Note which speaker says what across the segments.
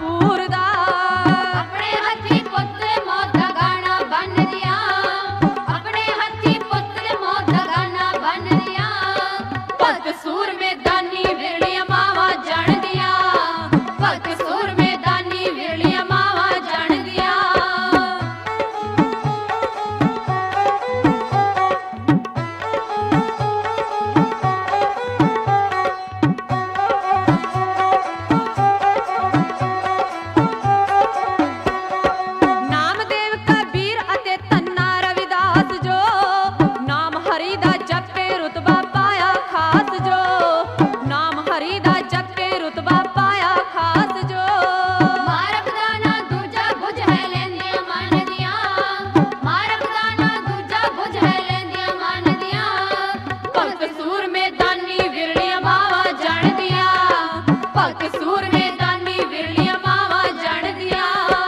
Speaker 1: ਕਪੂਰ ਦਾ।
Speaker 2: ਆਪਣੇ ਹੱਥੀ ਪੁੱਤ ਮੌਤ ਦਾ ਗਾਣਾ ਬੰਨ ਦਿਆ, ਆਪਣੇ ਹੱਥੀ ਪੁੱਤ ਮੌਤ ਦਾ ਗਾਣਾ ਬੰਨ ਦਿਆ। ਭਗਤ ਸੂਰਮੇ ਦਾਨੀ ਵਿਰਲੀਆਂ ਮਾਵਾਂ ਜਾਣਦੀਆਂ, ਭਗਤ ਸੂਰਮੇ ਦਾਨੀ ਵਿਰਲੀਆਂ ਮਾਵਾਂ ਜਾਣਦੀਆਂ।
Speaker 1: ਨਾਮਦੇਵ ਕਬੀਰ ਅਤੇ ਧੰਨਾ ਰਵਿਦਾਸ ਜੋ, ਨਾਮ ਹਰੀ ਦਾ ਜਪ ਕੇ ਰੁਤਬਾ ਪਾਇਆ ਖਾਸ ਜੋ, ਨਾਮ ਹਰੀ ਦਾ ਜਪ ਕੇ ਰੁਤਬਾ ਪਾਇਆ ਖਾਸ ਜੋ।
Speaker 2: ਮਾਰਗ ਦਾ ਨਾ ਦੂਜਾ ਬੁਝ ਹੈ ਲੈਂਦੀਆਂ ਮਨ ਦੀਆਂ, ਮਾਰਗ ਦਾ ਨਾ ਦੂਜਾ ਬੁਝ ਹੈ ਲੈਂਦੀਆਂ ਮਨ ਦੀਆਂ। ਭਗਤ ਸੂਰਮੇ ਦਾਨੀ ਵਿਰਲੀਆਂ ਮਾਵਾਂ ਜਾਣਦੀਆਂ, ਭਗਤ ਸੂਰਮੇ ਦਾਨੀ ਵਿਰਲੀਆਂ ਮਾਵਾਂ ਜਾਣਦੀਆਂ।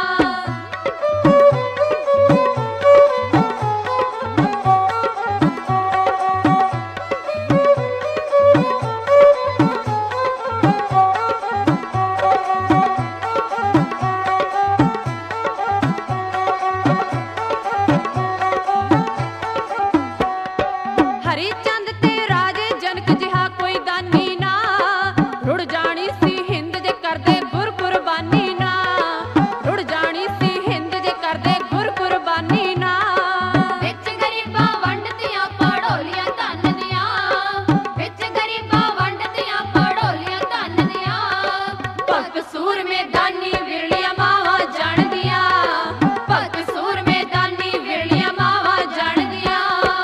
Speaker 1: ਹਰੀ ਚੰਦ ਤੇ ਰਾਜੇ ਜਨਕ ਜਿਹਾ ਕੋਈ ਦਾਨੀ ਨਾ, ਰੁੜ ਜਾਣੀ ਸੀ ਹਿੰਦ ਜੇ ਕਰਦੇ ਗੁਰ ਕੁਰਬਾਨੀ ਨਾ, ਰੁੜ ਜਾਣੀ ਸੀ ਹਿੰਦ ਜੇ ਕਰਦੇ ਗੁਰ ਕੁਰਬਾਨੀ ਨਾ।
Speaker 2: ਵਿੱਚ ਗਰੀਬਾਂ ਵੰਡਤੀਆਂ ਪੜੋਲੀਆਂ ਧਨ ਦੀਆਂ, ਵਿੱਚ ਗਰੀਬਾਂ ਵੰਡਤੀਆਂ ਪੜੋਲੀਆਂ ਧਨ ਦੀਆਂ। ਭਗਤ ਸੂਰਮੇ ਦਾਨੀ ਵਿਰਲੀਆਂ ਮਾਵਾਂ ਜਾਣਦੀਆਂ, ਭਗਤ ਸੂਰਮੇ ਦਾਨੀ ਵਿਰਲੀਆਂ ਮਾਵਾਂ ਜਾਣਦੀਆਂ।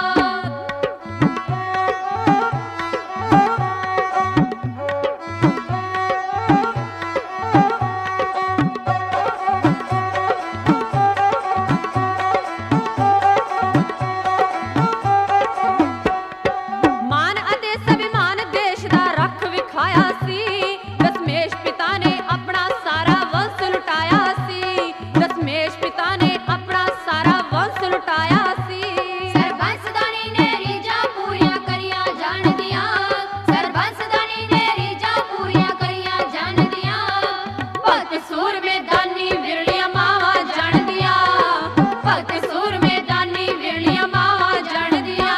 Speaker 1: ਮਾਨ ਅਤੇ ਸਭਿਮਾਨ ਦੇਸ਼ ਦਾ ਰੱਖ ਵਿਖਾਇਆ ਸੀ, ਦਸਮੇਸ਼ ਪਿਤਾ ਨੇ ਆਪਣਾ ਸਾਰਾ ਵੰਸ਼ ਲੁਟਾਇਆ ਸੀ, ਦਸਮੇਸ਼ ਪਿਤਾ ਨੇ ਆਪਣਾ ਸਾਰਾ ਵੰਸ਼ ਲੁਟਾਇਆ ਸੀ।
Speaker 2: ਸਰਬੰਸਦਾਨੀ ਨੇ ਰੀਝਾਂ ਪੂਰੀਆਂ ਕਰੀਆਂ ਜਾਣਦੀਆਂ, ਸਰਬੰਸਦਾਨੀ ਨੇ ਰੀਝਾਂ ਪੂਰੀਆਂ ਕਰੀਆਂ ਜਾਣਦੀਆਂ। ਭਗਤ ਸੂਰਮੇ ਦਾਨੀ ਵਿਰਲੀਆਂ ਮਾਵਾਂ ਜਾਣਦੀਆਂ, ਭਗਤ ਸੂਰਮੇ ਦਾਨੀ ਵਿਰਲੀਆਂ ਮਾਵਾਂ ਜਾਣਦੀਆਂ।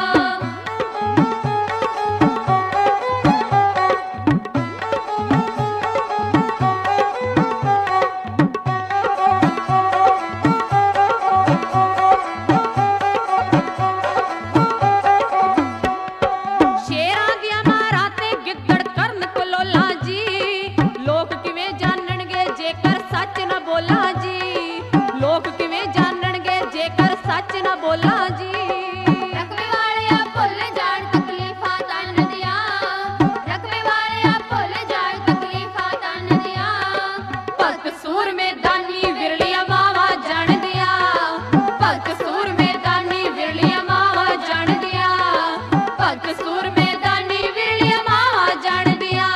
Speaker 1: ਸ਼ੇਰਾਂ ਦੀਆਂ ਮਾਰਾਂ ਤੇ ਗਿੱਦੜ ਕਰਨ ਕਲੋਲਾਂ ਜੀ, ਲੋਕ ਕਿਵੇਂ ਜਾਣਨਗੇ ਜੇਕਰ ਸੱਚ ਨਾ ਬੋਲਾਂ ਜੀ, ਲੋਕ ਕਿਵੇਂ ਜਾਣਨਗੇ ਜੇਕਰ ਸੱਚ ਨਾ ਬੋਲਾਂ ਜੀ।
Speaker 2: ਰਕਵੇ ਵਾਲਿਆ ਭੁੱਲ ਜਾਣ ਤਕਲੀਫਾਂ ਤਨ ਦੀਆਂ, ਰਕਵੇ ਵਾਲਿਆ ਭੁੱਲ ਜਾਣ ਤਕਲੀਫਾਂ ਤਨ ਦੀਆਂ। ਭਗਤ ਸੂਰਮੇ ਦਾਨੀ ਵਿਰਲੀਆਂ ਮਾਵਾਂ ਜਾਣਦੀਆਂ, ਭਗਤ ਸੂਰਮੇ ਦਾਨੀ ਵਿਰਲੀਆਂ ਮਾਵਾਂ ਜਾਣਦੀਆਂ, ਭਗਤ ਸੂਰਮੇ ਦਾਨੀ ਵਿਰਲੀਆਂ ਮਾਵਾਂ ਜਾਣਦੀਆਂ।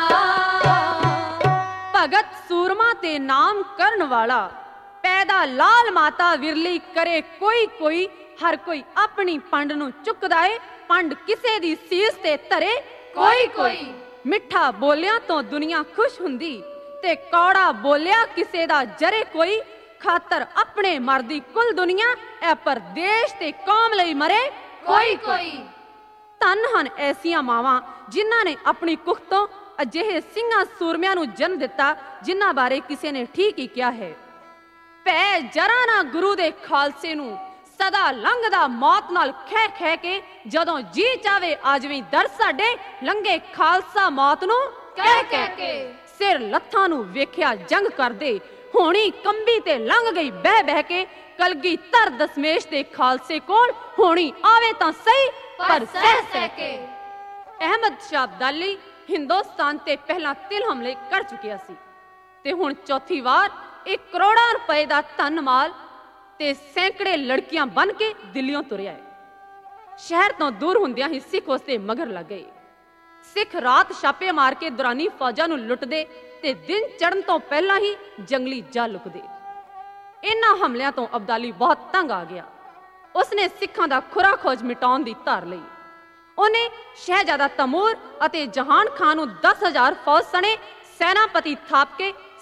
Speaker 1: ਭਗਤ ਸੂਰਮਾ ਤੇ ਨਾਮ ਕਰਨ ਵਾਲਾ, ਪੈਦਾ ਲਾਲ ਮਾਤਾ ਵਿਰਲੀ ਕਰੇ ਕੋਈ ਕੋਈ, ਹਰ ਕੋਈ ਆਪਣੀ ਪੰਡ ਨੂੰ ਚੁੱਕਦਾ ਏ, ਪੰਡ ਕਿਸੇ ਦੀ ਸੀਸ ਤੇ ਧਰੇ ਕੋਈ ਕੋਈ। ਮਿੱਠਾ ਬੋਲਿਆਂ ਤੋਂ ਦੁਨੀਆ ਖੁਸ਼ ਹੁੰਦੀ, ਤੇ ਕੌੜਾ ਬੋਲਿਆ ਕਿਸੇ ਦਾ ਜਰੇ ਕੋਈ। ਖਾਤਰ ਆਪਣੇ ਮਰਦੀ ਕੁੱਲ ਦੁਨੀਆ, ਐ ਪਰ ਦੇਸ਼ ਤੇ ਕੌਮ ਲਈ ਮਰੇ
Speaker 2: ਕੋਈ ਕੋਈ।
Speaker 1: ਧੰਨ ਹਨ ਐਸੀਆਂ ਮਾਵਾਂ ਜਿਨ੍ਹਾਂ ਨੇ ਆਪਣੀ ਕੁੱਖ ਤੋਂ ਅਜਿਹੇ ਸਿੰਘਾਂ ਸੂਰਮਿਆਂ ਨੂੰ ਜਨਮ ਦਿੱਤਾ, ਜਿਨ੍ਹਾਂ ਬਾਰੇ ਕਿਸੇ ਨੇ ਠੀਕ ਹੀ ਕਿਹਾ ਹੈ। ਭੈ ਜਰਾ ਨਾ ਗੁਰੂ ਦੇ ਖਾਲਸੇ ਨੂੰ, ਸਦਾ ਲੰਘਦਾ ਮੌਤ ਨਾਲ ਖਹਿ ਖਹਿ ਕੇ। ਜਦੋਂ ਜੀ ਚਾਵੇ ਆ ਜਵੀਂ ਦਰ ਸਾਡੇ, ਲੰਘੇ ਖਾਲਸਾ ਮੌਤ ਨੂੰ ਕਹਿ ਕਹਿ ਕੇ। ਸਿਰ ਲੱਥਾਂ ਨੂੰ ਵੇਖਿਆ ਜੰਗ ਕਰਦੇ, ਹੋਣੀ ਕੰਬੀ ਤੇ ਲੰਘ ਗਈ ਬਹਿ ਬਹਿ ਕੇ। ਕਲਗੀ ਧਰ ਦਸਮੇਸ਼ ਦੇ ਖਾਲਸੇ ਕੋਲ, ਹੋਣੀ ਆਵੇ ਤਾਂ ਸਹੀ ਪਰ ਸਹਿ ਸਹਿ ਕੇ। ਅਹਿਮਦ ਸ਼ਾਹ ਅਬਦਾਲੀ ਹਿੰਦੁਸਤਾਨ ਤੇ ਪਹਿਲਾਂ ਤਿਲ ਹਮਲੇ ਕਰ ਚੁੱਕਿਆ ਸੀ, ਤੇ ਹੁਣ ਚੌਥੀ ਵਾਰ 1 ਕਰੋੜਾਂ ਰੁਪਏ ਦਾ ਧਨ ਮਾਲ ਤੇ ਸੈਂਕੜੇ ਲੜਕੀਆਂ ਬਣ ਕੇ ਦਿੱਲੀੋਂ ਤੁਰਿਆ ਹੈ। ਸ਼ਹਿਰ ਤੋਂ ਦੂਰ ਹੁੰਦਿਆਂ ਹੀ ਸਿੱਖ ਉਸ ਦੇ ਮਗਰ ਲੱਗ ਗਏ। ਸਿੱਖ ਰਾਤ ਛਾਪੇ ਮਾਰ ਕੇ ਦੁਰਾਨੀ ਫੌਜਾਂ ਨੂੰ ਲੁੱਟਦੇ ਤੇ ਦਿਨ ਚੜ੍ਹਨ ਤੋਂ ਪਹਿਲਾਂ ਹੀ ਜੰਗਲੀ ਜਾ ਲੁਕਦੇ। ਇਹਨਾਂ ਹਮਲਿਆਂ ਤੋਂ ਅਬਦਾਲੀ ਬਹੁਤ ਤੰਗ ਆ ਗਿਆ। ਉਸਨੇ ਸਿੱਖਾਂ ਦਾ ਖੁਰਾ ਖੋਜ ਮਿਟਾਉਣ ਦੀ ਧਾਰ ਲਈ। ਉਹਨੇ ਸ਼ਹਿਜ਼ਾਦਾ ਤੈਮੂਰ ਅਤੇ ਜਹਾਨ ਖਾਨ ਨੂੰ 10,000 ਫੌਜ ਸਣੇ ਸੈਨਾਪਤੀ ਥਾਪ ਕੇ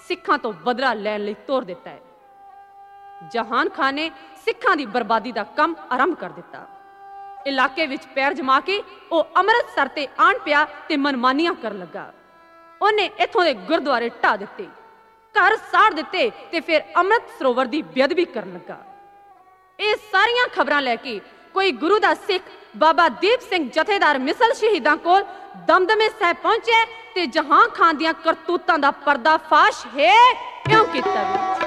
Speaker 1: ਸਿੱਖਾਂ ਤੋਂ ਬਦਲਾ ਲੈਣ ਲਈ ਤੋਰ ਦਿੱਤਾ ਹੈ। ਜਹਾਨ ਖਾਨ ਨੇ ਸਿੱਖਾਂ ਦੀ ਬਰਬਾਦੀ ਦਾ ਕੰਮ ਆਰੰਭ ਕਰ ਦਿੱਤਾ। ਇਲਾਕੇ ਵਿੱਚ ਪੈਰ ਜਮਾ ਕੇ ਉਹ ਅੰਮ੍ਰਿਤਸਰ ਤੇ ਆਣ ਪਿਆ ਤੇ ਮਨਮਾਨੀਆਂ ਕਰਨ ਲੱਗਾ। ਉਹਨੇ ਇੱਥੋਂ ਦੇ ਗੁਰਦੁਆਰੇ ਢਾਹ ਦਿੱਤੇ, ਘਰ ਸਾੜ ਦਿੱਤੇ ਤੇ ਫਿਰ ਅੰਮ੍ਰਿਤ ਸਰੋਵਰ ਦੀ ਬੇਅਦਬੀ ਕਰਨ ਲੱਗਾ। ਇਹ ਸਾਰੀਆਂ ਖਬਰਾਂ ਲੈ ਕੇ ਕੋਈ ਗੁਰੂ ਦਾ ਸਿੱਖ ਬਾਬਾ ਦੀਪ ਸਿੰਘ ਜਥੇਦਾਰ ਮਿਸਲ ਸ਼ਹੀਦਾਂ ਕੋਲ ਦਮਦਮੇ ਸਾਹਿਬ ਪਹੁੰਚਿਆ ਤੇ ਜਹਾਨ ਖਾਨ ਦੀਆਂ ਕਰਤੂਤਾਂ ਦਾ ਪਰਦਾਫਾਸ਼ ਹੈ ਕਿਉਂ ਕੀਤਾ ਵੀ।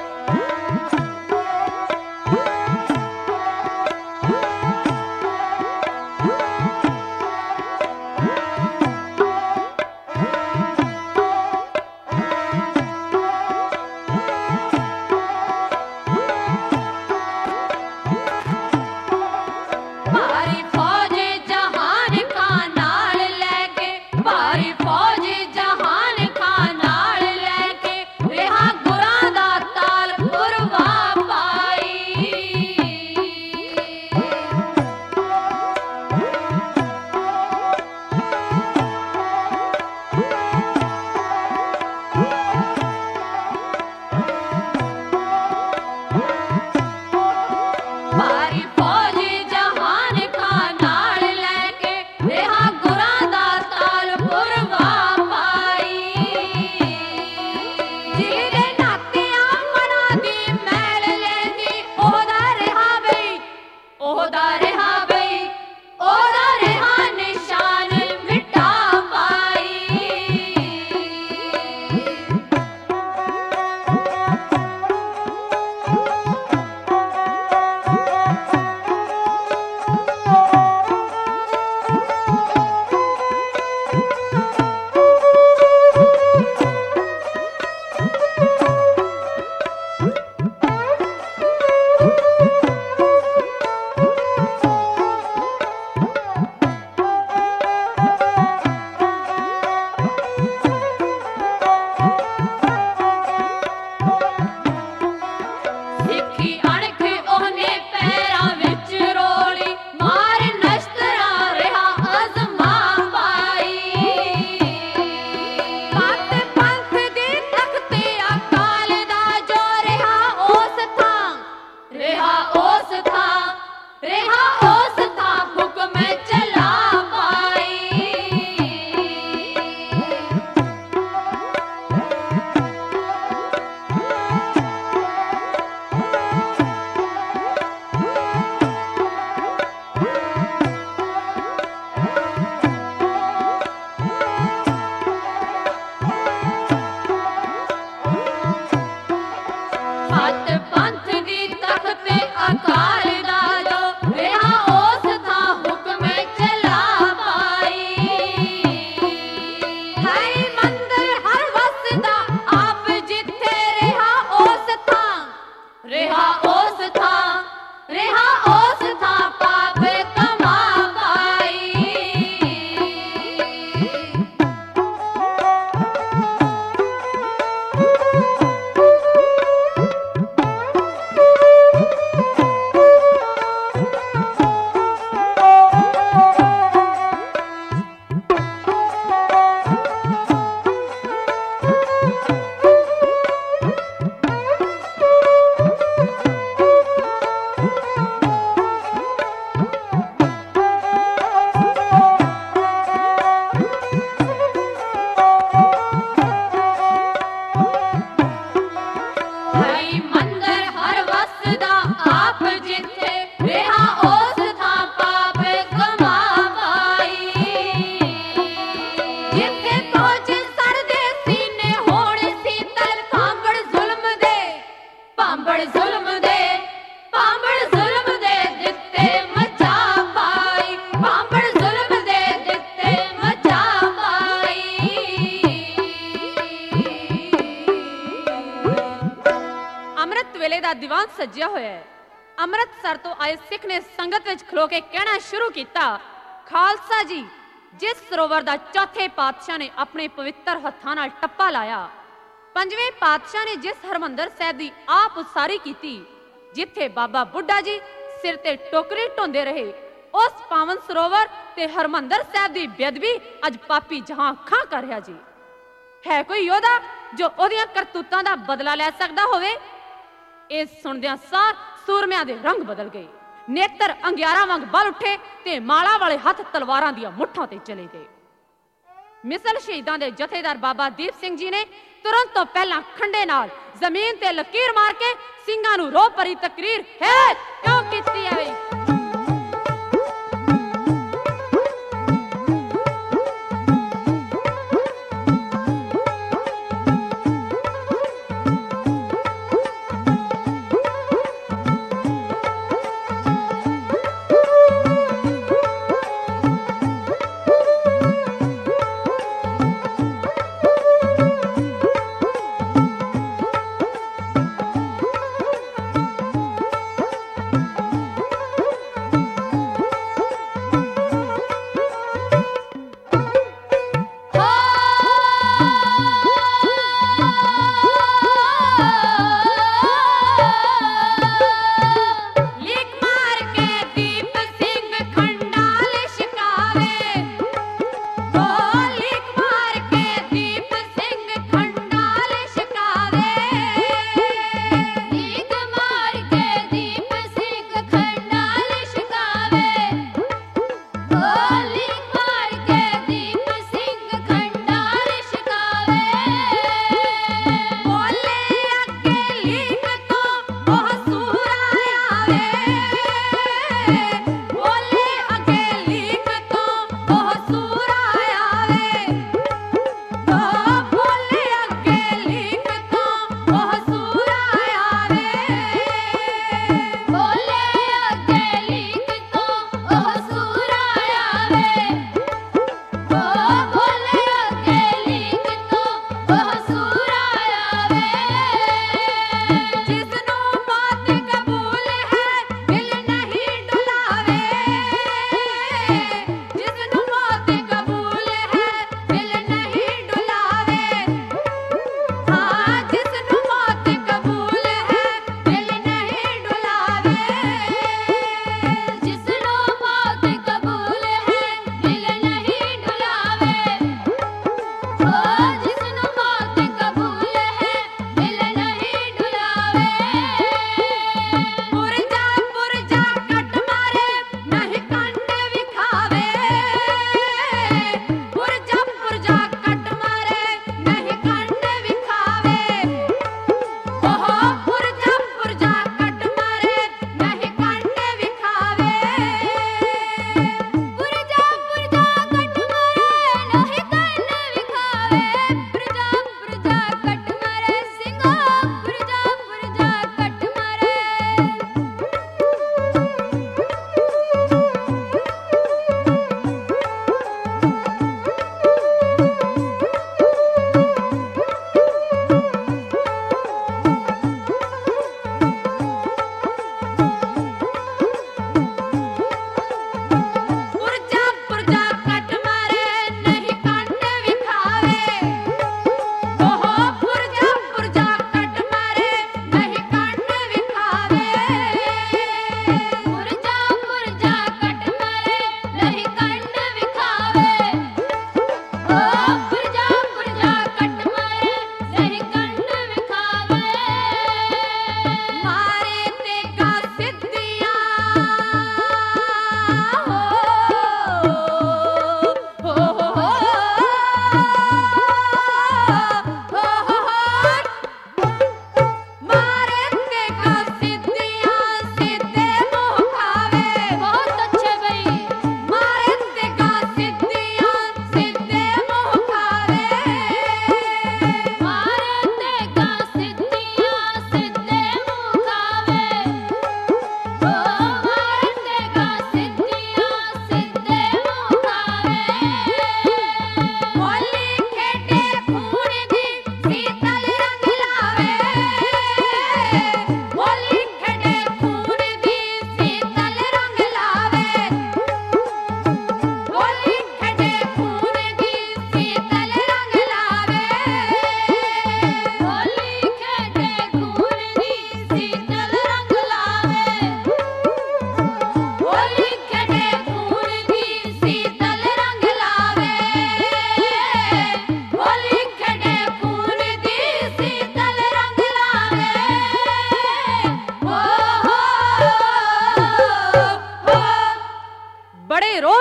Speaker 1: ਦੀਵਾਨ ਸਜਿਆ ਹੋਇਆ ਹੈ। ਅੰਮ੍ਰਿਤਸਰ ਤੋਂ ਆਏ ਸਿੱਖ ਨੇ ਸੰਗਤ ਵਿੱਚ ਖਲੋ ਕੇ ਕਹਿਣਾ ਸ਼ੁਰੂ ਕੀਤਾ, ਖਾਲਸਾ ਜੀ, ਜਿਸ ਸਰੋਵਰ ਦਾ ਚੌਥੇ ਪਾਤਸ਼ਾਹ ਨੇ ਆਪਣੇ ਪਵਿੱਤਰ ਹੱਥਾਂ ਨਾਲ ਟੱਪਾ ਲਾਇਆ, ਪੰਜਵੇਂ ਪਾਤਸ਼ਾਹ ਨੇ ਜਿਸ ਹਰਮੰਦਰ ਸਾਹਿਬ ਦੀ ਆਪ ਉਸਾਰੀ ਕੀਤੀ, ਜਿੱਥੇ ਬਾਬਾ ਬੁੱਢਾ ਜੀ ਸਿਰ ਤੇ ਟੋਕਰੀ ਢੋਂਦੇ ਰਹੇ, ਉਸ ਪਾਵਨ ਸਰੋਵਰ ਤੇ ਹਰਮੰਦਰ ਸਾਹਿਬ ਦੀ ਬੇਅਦਬੀ ਅੱਜ ਪਾਪੀ ਜਹਾਂ ਖਾਂ ਕਰ ਰਿਹਾ ਜੀ। ਹੈ ਕੋਈ ਯੋਧਾ ਜੋ ਉਹਦੀਆਂ ਕਰਤੂਤਾਂ ਦਾ ਬਦਲਾ ਲੈ ਸਕਦਾ ਹੋਵੇ? ਇਹ ਸੁਣਦਿਆਂ ਸਾਰ ਸੂਰਮਿਆਂ ਦੇ ਰੰਗ ਬਦਲ ਗਏ, ਨੇਤਰ ਅੰਗਿਆਰਾਂ ਵਾਂਗ ਬਲ ਉੱਠੇ ਤੇ ਮਾਲਾ ਵਾਲੇ ਹੱਥ ਤਲਵਾਰਾਂ ਦੀਆਂ ਮੁੱਠਾਂ ਤੇ ਚਲੇ ਗਏ। ਮਿਸਲ ਸ਼ਹੀਦਾਂ ਦੇ ਜਥੇਦਾਰ ਬਾਬਾ ਦੀਪ ਸਿੰਘ ਜੀ ਨੇ ਤੁਰੰਤ ਤੋਂ ਪਹਿਲਾਂ ਖੰਡੇ ਨਾਲ ਜ਼ਮੀਨ ਤੇ ਲਕੀਰ ਮਾਰ ਕੇ ਸਿੰਘਾਂ ਨੂੰ ਰੋਹ ਭਰੀ ਤਕਰੀਰ ਹੈ ਕਿਉਂ ਕੀਤੀ ਹੈ ਬਈ?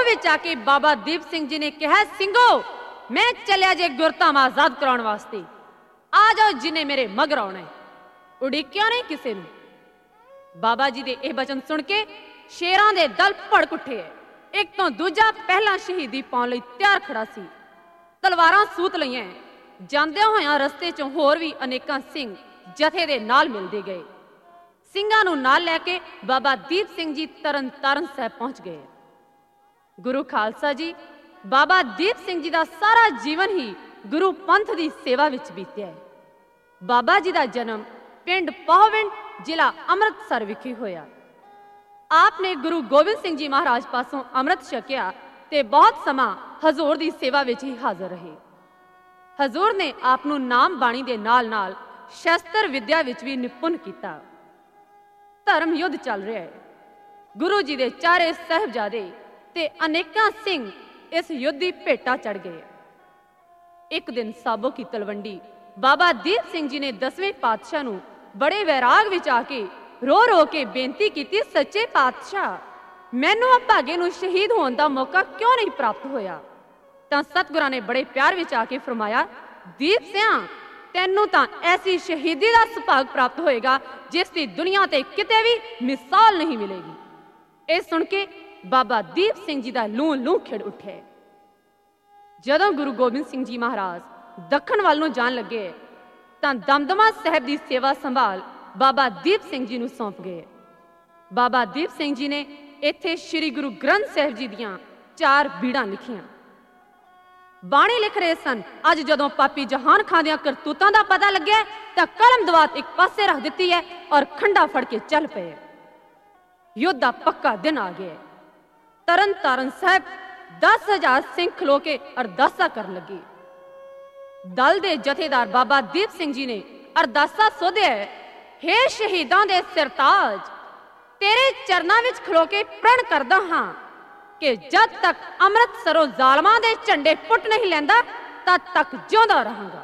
Speaker 1: ਵਿੱਚ ਆ ਕੇ ਬਾਬਾ ਦੀਪ ਸਿੰਘ ਜੀ ਨੇ ਕਿਹਾ, ਸਿੰਘੋ ਮੈਂ ਚੱਲਿਆ ਜੇ ਗੁਰਧਾਮ ਆਜ਼ਾਦ ਕਰਾਉਣ ਵਾਸਤੇ, ਆ ਜਾਓ ਜਿਨੇ ਮੇਰੇ ਮਗਰ ਆਉਣਾ ਹੈ। ਉਡੀਕਿਆ ਨਹੀਂ ਕਿਸੇ ਨੂੰ। ਬਾਬਾ ਜੀ ਦੇ ਇਹ ਬਚਨ ਸੁਣ ਕੇ ਸ਼ੇਰਾਂ ਦੇ ਦਲ ਭੜਕ ਉੱਠੇ। ਇੱਕ ਤੋਂ ਦੂਜਾ ਪਹਿਲਾਂ ਸ਼ਹੀਦੀ ਪਾਉਣ ਲਈ ਤਿਆਰ ਖੜਾ ਸੀ। ਤਲਵਾਰਾਂ ਸੂਤ ਲਈਆਂ। ਜਾਂਦਿਆਂ ਹੋਇਆਂ ਰਸਤੇ 'ਚੋਂ ਹੋਰ ਵੀ ਅਨੇਕਾਂ ਸਿੰਘ ਜਥੇ ਦੇ ਨਾਲ ਮਿਲਦੇ ਗਏ। ਸਿੰਘਾਂ ਨੂੰ ਨਾਲ ਲੈ ਕੇ ਬਾਬਾ ਦੀਪ ਸਿੰਘ ਜੀ ਤਰਨ ਤਾਰਨ ਸਾਹਿਬ ਪਹੁੰਚ ਗਏ। ਗੁਰੂ ਖਾਲਸਾ ਜੀ, ਬਾਬਾ ਦੀਪ ਸਿੰਘ ਜੀ ਦਾ ਸਾਰਾ ਜੀਵਨ ਹੀ ਗੁਰੂ ਪੰਥ ਦੀ ਸੇਵਾ ਵਿੱਚ ਬੀਤਿਆ ਹੈ। ਬਾਬਾ ਜੀ ਦਾ ਜਨਮ ਪਿੰਡ ਪਹੁਵਿੰਡ, ਜ਼ਿਲ੍ਹਾ ਅੰਮ੍ਰਿਤਸਰ ਵਿਖੇ ਹੋਇਆ। ਆਪ ਨੇ ਗੁਰੂ ਗੋਬਿੰਦ ਸਿੰਘ ਜੀ ਮਹਾਰਾਜ ਪਾਸੋਂ ਅੰਮ੍ਰਿਤ ਛਕਿਆ ਤੇ ਬਹੁਤ ਸਮਾਂ ਹਜ਼ੂਰ ਦੀ ਸੇਵਾ ਵਿੱਚ ਹੀ ਹਾਜ਼ਰ ਰਹੇ। ਹਜ਼ੂਰ ਨੇ ਆਪ ਨੂੰ ਨਾਮ ਬਾਣੀ ਦੇ ਨਾਲ-ਨਾਲ ਸ਼ਸਤਰ ਵਿਦਿਆ ਵਿੱਚ ਵੀ ਨਿਪੁੰਨ ਕੀਤਾ। ਧਰਮ ਯੁੱਧ ਚੱਲ ਰਿਹਾ ਹੈ। ਗੁਰੂ ਜੀ ਦੇ ਚਾਰੇ ਸਾਹਿਬਜ਼ਾਦੇ ਤੇ ਅਨੇਕਾਂ ਸਿੰਘ ਇਸ ਯੁੱਧ ਦੀ ਭੇਟਾ ਚੜ ਗਏ। ਇੱਕ ਦਿਨ ਸਾਬੋ ਕੀ ਤਲਵੰਡੀ ਬਾਬਾ ਦੀਪ ਸਿੰਘ ਜੀ ਨੇ 10ਵੇਂ ਪਾਤਸ਼ਾਹ ਨੂੰ ਬੜੇ ਵੈਰਾਗ ਵਿੱਚ ਆ ਕੇ ਰੋ ਰੋ ਕੇ ਬੇਨਤੀ ਕੀਤੀ, ਸੱਚੇ ਪਾਤਸ਼ਾਹ, ਮੈਨੂੰ ਅਭਾਗੇ ਨੂੰ ਸ਼ਹੀਦ ਹੋਣ ਦਾ ਮੌਕਾ ਕਿਉਂ ਨਹੀਂ ਪ੍ਰਾਪਤ ਹੋਇਆ? ਤਾਂ ਸਤਿਗੁਰਾਂ ਨੇ ਬੜੇ ਪਿਆਰ ਵਿੱਚ ਆ ਕੇ ਫਰਮਾਇਆ, ਦੀਪ ਸਿਆਂ, ਤੈਨੂੰ ਤਾਂ ਐਸੀ ਸ਼ਹੀਦੀ ਦਾ ਸੁਭਾਗ ਪ੍ਰਾਪਤ ਹੋਏਗਾ ਜਿਸ ਦੀ ਦੁਨੀਆ ਤੇ ਕਿਤੇ ਵੀ ਮਿਸਾਲ ਨਹੀਂ ਮਿਲੇਗੀ। ਇਹ ਸੁਣ ਕੇ ਬਾਬਾ ਦੀਪ ਸਿੰਘ ਜੀ ਦਾ ਲੂੰ ਖਿੜ ਉੱਠੇ। ਜਦੋਂ ਗੁਰੂ ਗੋਬਿੰਦ ਸਿੰਘ ਜੀ ਮਹਾਰਾਜ ਦੱਖਣ ਵੱਲ ਨੂੰ ਜਾਣ ਲੱਗੇ ਤਾਂ ਦਮਦਮਾ ਸਾਹਿਬ ਦੀ ਸੇਵਾ ਸੰਭਾਲ ਬਾਬਾ ਦੀਪ ਸਿੰਘ ਜੀ ਨੂੰ ਸੌਂਪ ਗਏ। ਬਾਬਾ ਦੀਪ ਸਿੰਘ ਜੀ ਨੇ ਇੱਥੇ ਸ੍ਰੀ ਗੁਰੂ ਗ੍ਰੰਥ ਸਾਹਿਬ ਜੀ ਦੀਆਂ 4 ਬੀੜਾਂ ਲਿਖੀਆਂ। ਬਾਣੀ ਲਿਖ ਰਹੇ ਸਨ। ਅੱਜ ਜਦੋਂ ਪਾਪੀ ਜਹਾਨ ਖਾਂ ਦੀਆਂ ਕਰਤੂਤਾਂ ਦਾ ਪਤਾ ਲੱਗਿਆ ਤਾਂ ਕਲਮ ਦਵਾਤ ਇੱਕ ਪਾਸੇ ਰੱਖ ਦਿੱਤੀ ਹੈ ਔਰ ਖੰਡਾ ਫੜ ਕੇ ਚੱਲ ਪਏ। ਯੁੱਧ ਦਾ ਪੱਕਾ ਦਿਨ ਆ ਗਿਆ। ਤਰਨ ਤਾਰਨ ਸਾਹਿਬ 10,000 ਸਿੰਘ ਖਲੋ ਕੇ ਅਰਦਾਸਾ ਕਰਨ ਲੱਗੇ। ਦਲ ਦੇ ਜਥੇਦਾਰ ਬਾਬਾ ਦੀਪ ਸਿੰਘ ਜੀ ਨੇ ਅਰਦਾਸਾ ਸੋਧਿਆ, ਹੇ ਸ਼ਹੀਦਾਂ ਦੇ ਸਿਰਤਾਜ, ਤੇਰੇ ਚਰਨਾਂ ਵਿੱਚ ਖਲੋ ਕੇ ਪ੍ਰਣ ਕਰਦਾ ਹਾਂ ਕਿ ਜਦ ਤੱਕ ਅੰਮ੍ਰਿਤਸਰੋਂ ਜ਼ਾਲਮਾਂ ਦੇ ਝੰਡੇ ਪੁੱਟ ਨਹੀਂ ਲੈਂਦਾ ਤਦ ਤੱਕ ਜਿਉਂਦਾ ਰਹਾਂਗਾ।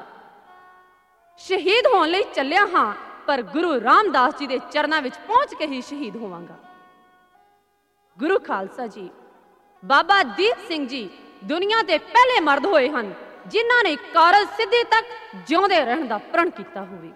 Speaker 1: ਸ਼ਹੀਦ ਹੋਣ ਲਈ ਚੱਲਿਆ ਹਾਂ, ਪਰ ਗੁਰੂ ਰਾਮਦਾਸ ਜੀ ਦੇ ਚਰਨਾਂ ਵਿੱਚ ਪਹੁੰਚ ਕੇ ਹੀ ਸ਼ਹੀਦ ਹੋਵਾਂਗਾ। ਗੁਰੂ ਖਾਲਸਾ ਜੀ, ਬਾਬਾ ਦੀਪ ਸਿੰਘ ਜੀ ਦੁਨੀਆ ਦੇ ਪਹਿਲੇ ਮਰਦ ਹੋਏ ਹਨ ਜਿਨ੍ਹਾਂ ਨੇ ਕਾਰਜ ਸਿੱਧੀ ਤੱਕ ਜਿਉਂਦੇ ਰਹਿਣ ਦਾ ਪ੍ਰਣ ਕੀਤਾ ਹੋਵੇ।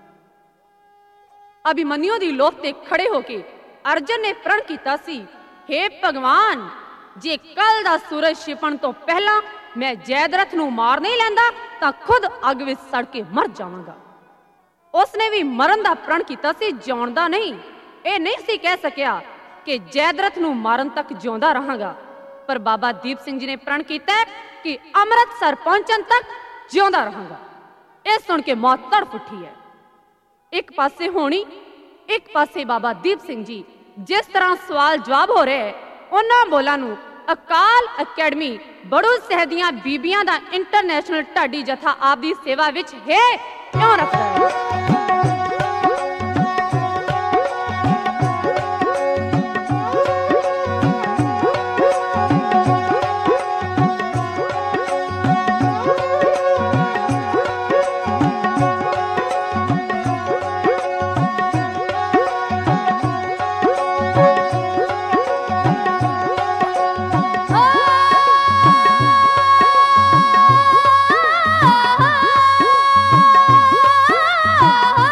Speaker 1: ਅਭਿਮਨਿਊ ਦੀ ਲੋਥ ਤੇ ਖੜੇ ਹੋ ਕੇ ਅਰਜਨ ਨੇ ਪ੍ਰਣ ਕੀਤਾ ਸੀ, ਹੇ ਭਗਵਾਨ, ਜੇ ਕੱਲ ਦਾ ਸੂਰਜ ਛਿਪਣ ਤੋਂ ਪਹਿਲਾਂ ਮੈਂ ਜੈਦਰਥ ਨੂੰ ਮਾਰ ਨਹੀਂ ਲੈਂਦਾ ਤਾਂ ਖੁਦ ਅੱਗ ਵਿੱਚ ਸੜ ਕੇ ਮਰ ਜਾਵਾਂਗਾ। ਉਸਨੇ ਵੀ ਮਰਨ ਦਾ ਪ੍ਰਣ ਕੀਤਾ ਸੀ, ਜਿਉਣ ਦਾ ਨਹੀਂ। ਇਹ ਨਹੀਂ ਸੀ ਕਹਿ ਸਕਿਆ ਕਿ ਜੈਦਰਥ ਨੂੰ ਮਾਰਨ ਤੱਕ ਜਿਉਂਦਾ ਰਹਾਂਗਾ, ਪਰ ਬਾਬਾ ਦੀਪ ਸਿੰਘ ਜੀ ਨੇ ਪ੍ਰਣ ਕੀਤਾ ਕਿ ਅੰਮ੍ਰਿਤਸਰ ਪਹੁੰਚਣ ਤੱਕ ਜਿਉਂਦਾ ਰਹਾਂਗਾ। ਇਹ ਸੁਣ ਕੇ ਮੌਤ ਤੜਫ ਉੱਠੀ ਹੈ। ਇੱਕ ਪਾਸੇ ਹੋਣੀ, ਇੱਕ ਪਾਸੇ ਬਾਬਾ ਦੀਪ ਸਿੰਘ ਜੀ। ਜਿਸ ਤਰ੍ਹਾਂ ਸਵਾਲ ਜਵਾਬ ਹੋ ਰਿਹਾ ਹੈ, ਉਹਨਾਂ ਬੋਲਾਂ ਨੂੰ ਅਕਾਲ ਅਕੈਡਮੀ ਬੜੂ ਸਾਹਿਬ ਦੀਆਂ ਬੀਬੀਆਂ ਦਾ ਇੰਟਰਨੈਸ਼ਨਲ ਢਾਡੀ ਜਥਾ ਆਪ ਦੀ ਸੇਵਾ ਵਿੱਚ ਹੈ ਕਿਉਂ ਰੱਖਦਾ ਹੈ।
Speaker 2: ah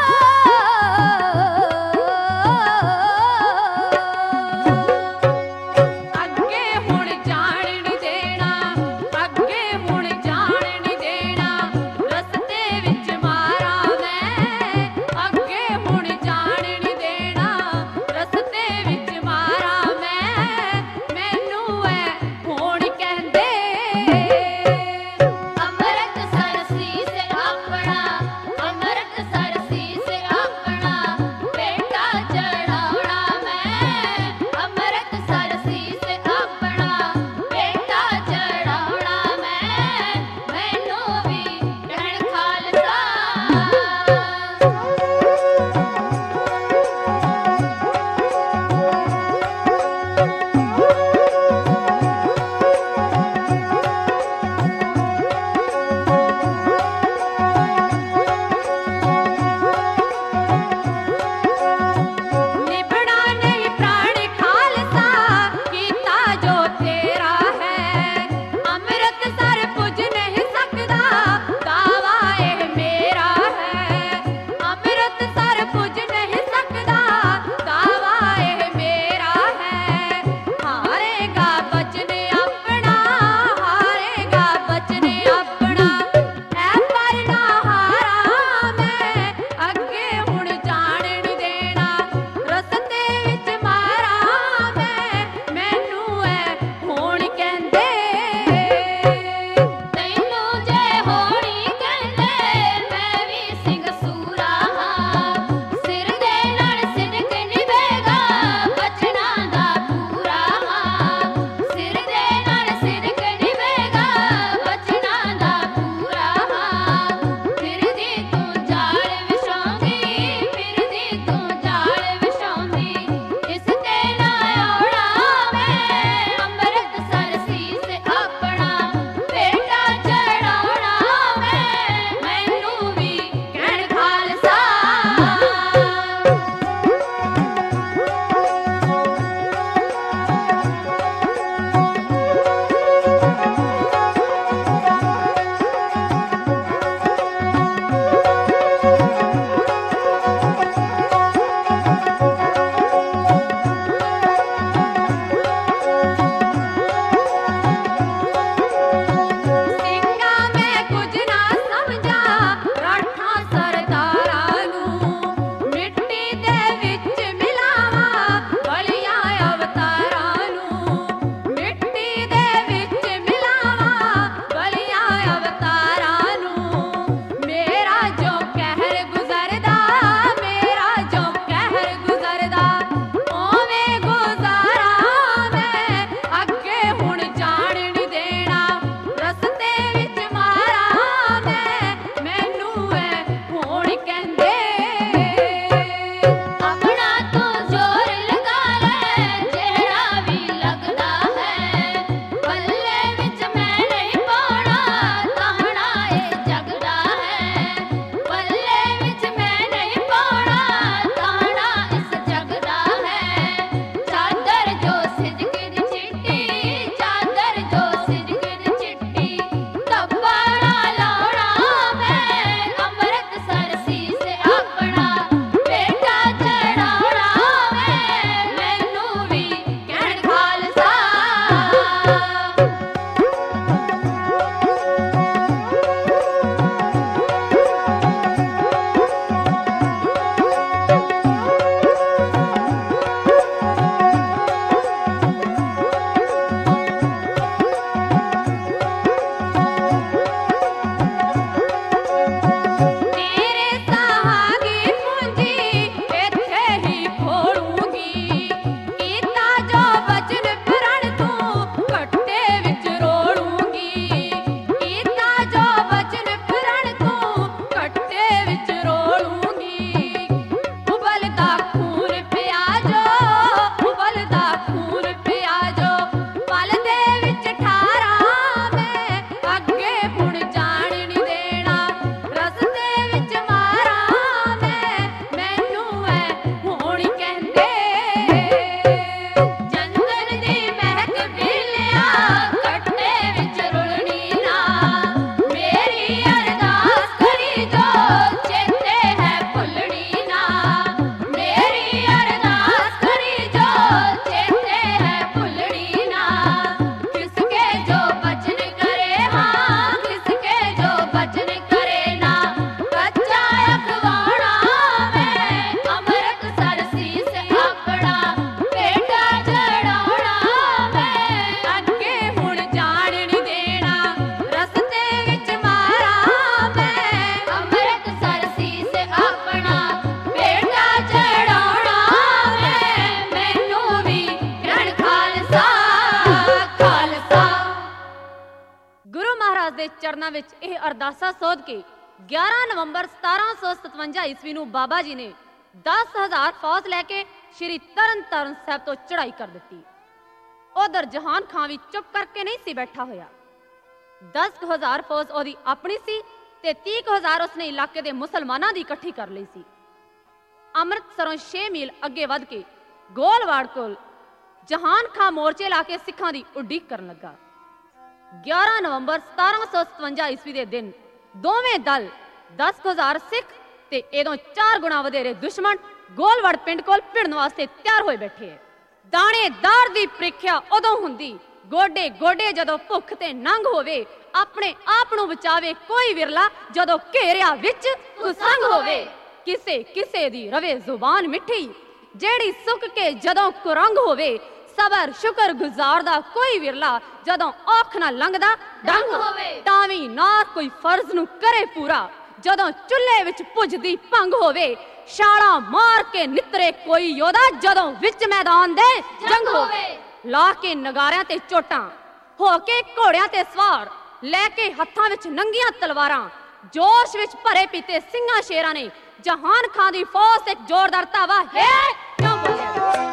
Speaker 1: ਚਰਨਾਂ ਵਿੱਚ ਇਹ ਅਰਦਾਸਾ ਸੋਧ ਕੇ 11 ਨਵੰਬਰ 1757 ਈਸਵੀ ਨੂੰ ਬਾਬਾ ਜੀ ਨੇ 10,000 ਫੌਜ ਲੈ ਕੇ ਸ਼੍ਰੀ ਤਰਨਤਾਰਨ ਸਾਹਿਬ ਤੋਂ ਚੜ੍ਹਾਈ ਕਰ ਦਿੱਤੀ। ਉਧਰ ਜਹਾਨ ਖਾਨ ਵੀ ਚੁੱਪ ਕਰਕੇ ਨਹੀਂ ਸੀ ਬੈਠਾ ਹੋਇਆ। 10,000 ਫੌਜ ਉਹਦੀ ਆਪਣੀ ਸੀ ਤੇ 30,000 ਉਸਨੇ ਇਲਾਕੇ ਦੇ ਮੁਸਲਮਾਨਾਂ ਦੀ ਇਕੱਠੀ ਕਰ ਲਈ ਸੀ। ਅੰਮ੍ਰਿਤਸਰੋਂ 6 ਮੀਲ ਅੱਗੇ ਵੱਧ ਕੇ ਗੋਲਵਾੜ ਕੋਲ ਜਹਾਨ ਖਾਨ ਮੋਰਚੇ ਲਾ ਕੇ ਸਿੱਖਾਂ ਦੀ ਉਡੀਕ ਕਰਨ ਲੱਗਾ। 11 ਨਵੰਬਰ 1757 ਈਸਵੀ ਦੇ ਦਿਨ ਦੋਵੇਂ ਦਲ 10,000 ਸਿੱਖ ਤੇ ਇਹਦੋਂ 4 ਗੁਣਾ ਵਧੇਰੇ ਦੁਸ਼ਮਣ ਗੋਲਵਾੜ ਪਿੰਡ ਕੋਲ ਭਿੜਨ ਵਾਸਤੇ ਤਿਆਰ ਹੋਏ ਬੈਠੇ। ਦਾਣੇਦਾਰ ਦੀ ਪ੍ਰੀਖਿਆ ਉਦੋਂ ਹੁੰਦੀ ਗੋਡੇ ਗੋਡੇ ਜਦੋਂ ਭੁੱਖ ਤੇ ਨੰਗ ਹੋਵੇ, ਆਪਣੇ ਆਪ ਨੂੰ ਬਚਾਵੇ ਕੋਈ ਵਿਰਲਾ ਜਦੋਂ ਘੇਰਿਆ ਵਿੱਚ ਕੁਸੰਗ ਹੋਵੇ। ਕਿਸੇ ਕਿਸੇ ਦੀ ਰਵੇ ਜ਼ੁਬਾਨ ਮਿੱਠੀ ਜਿਹੜੀ ਸੁੱਕ ਕੇ ਜਦੋਂ ਕੁਰੰਗ ਹੋਵੇ, ਸਬਰ ਸ਼ੁਕਰ ਗੁਜ਼ਾਰ ਦਾ ਕੋਈ ਵਿਰਲਾ ਜਦੋਂ ਔਖ ਨਾ ਲੰਘਦਾ ਡੰਗ ਹੋਵੇ। ਤਾਂ ਵੀ ਨਾ ਕੋਈ ਫਰਜ਼ ਨੂੰ ਕਰੇ ਪੂਰਾ ਜਦੋਂ ਚੁੱਲ੍ਹੇ ਵਿੱਚ ਭੁੱਜਦੀ ਭੰਗ ਹੋਵੇ। ਛਾਲਾਂ ਮਾਰ ਕੇ ਨਿਤਰੇ ਕੋਈ ਯੋਧਾ ਜਦੋਂ ਵਿੱਚ ਮੈਦਾਨ ਦੇ ਜੰਗ ਹੋਵੇ। ਲਾ ਕੇ ਨਗਾਰਿਆਂ ਤੇ ਚੋਟਾਂ ਹੋ ਕੇ ਘੋੜਿਆਂ ਤੇ ਸਵਾਰ, ਲੈ ਕੇ ਹੱਥਾਂ ਵਿੱਚ ਨੰਗੀਆਂ ਤਲਵਾਰਾਂ, ਜੋਸ਼ ਵਿੱਚ ਭਰੇ ਪੀਤੇ ਸਿੰਘਾਂ ਸ਼ੇਰਾਂ ਨੇ ਜਹਾਨ ਖਾਨ ਦੀ ਫੌਜ ਤੇ ਇੱਕ ਜ਼ੋਰਦਾਰ ਧਾਵਾ ਹੈ ਕਿਉਂ ਬੋਲਿਆ।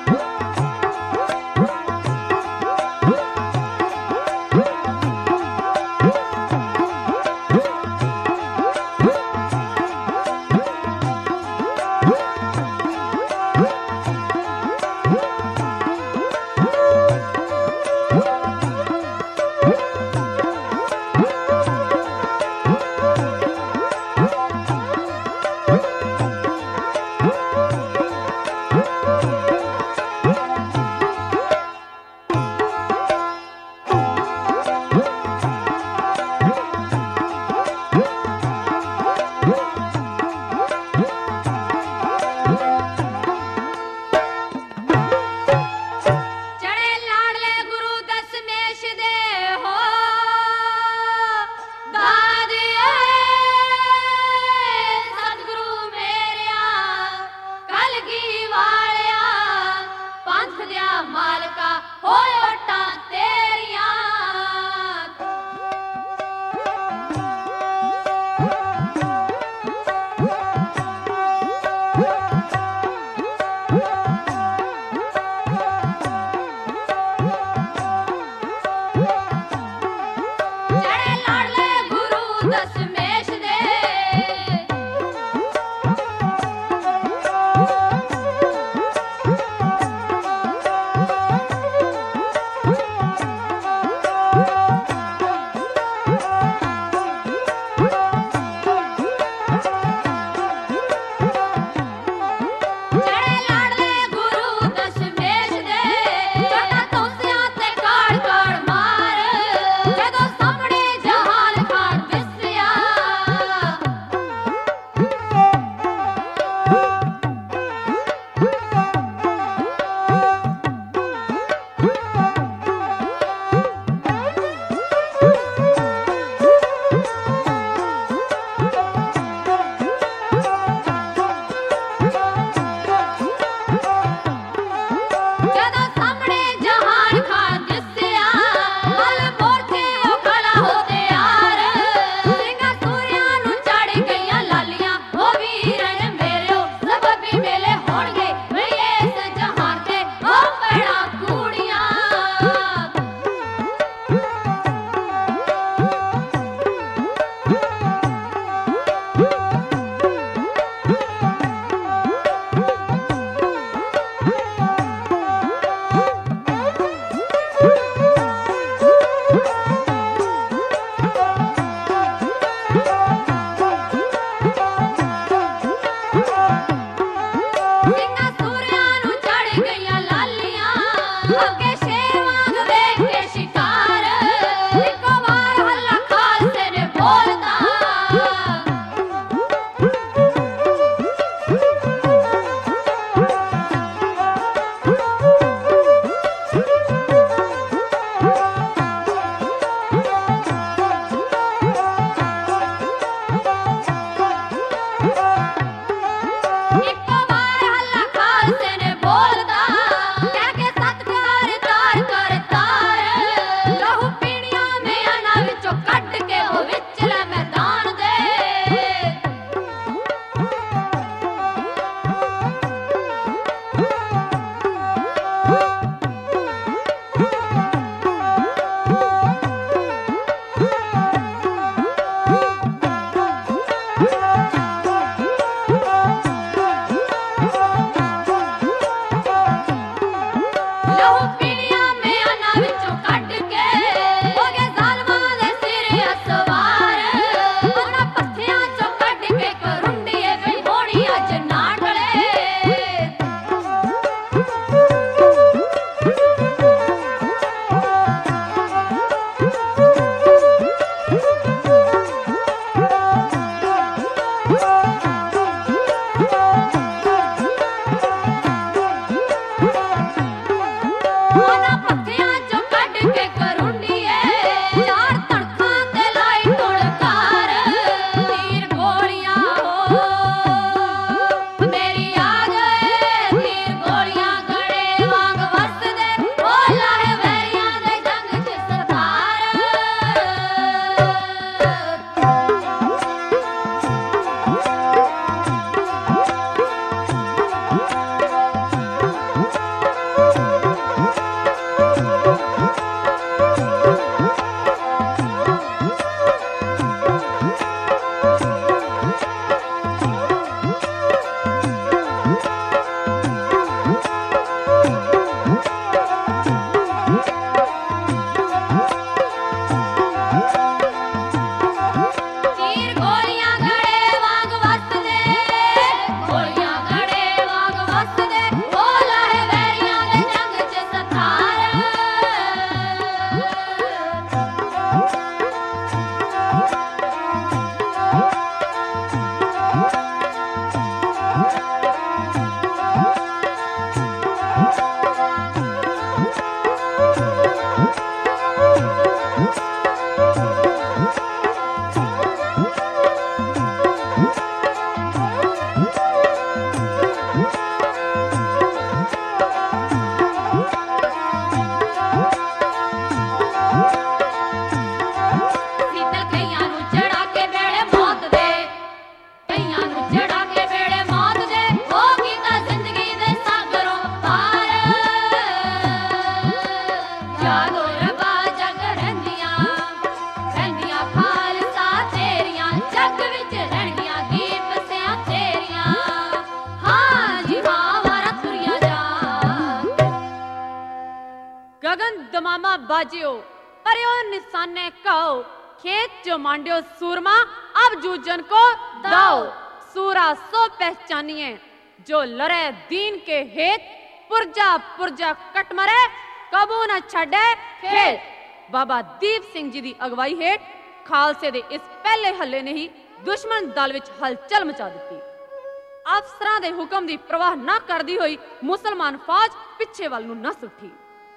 Speaker 1: दमामा बाजियो परियो निशाने कहो खेत जो मांडियो सूरमा अब जूझन को दाओ सूरा सो पहचानिए जो लड़े दीन के हेत पुरजा पुरजा कट मरे कबू न छड़े खेत। बाबा दीप सिंह जी की अगवाई हेठ खालसे दे इस पहले हल्ले ने ही दुश्मन दल विच हलचल मचा दी। अफसरां दे हुक्म दी परवाह ना करदी होई मुसलमान फौज पिछे वल नूं नस उठी।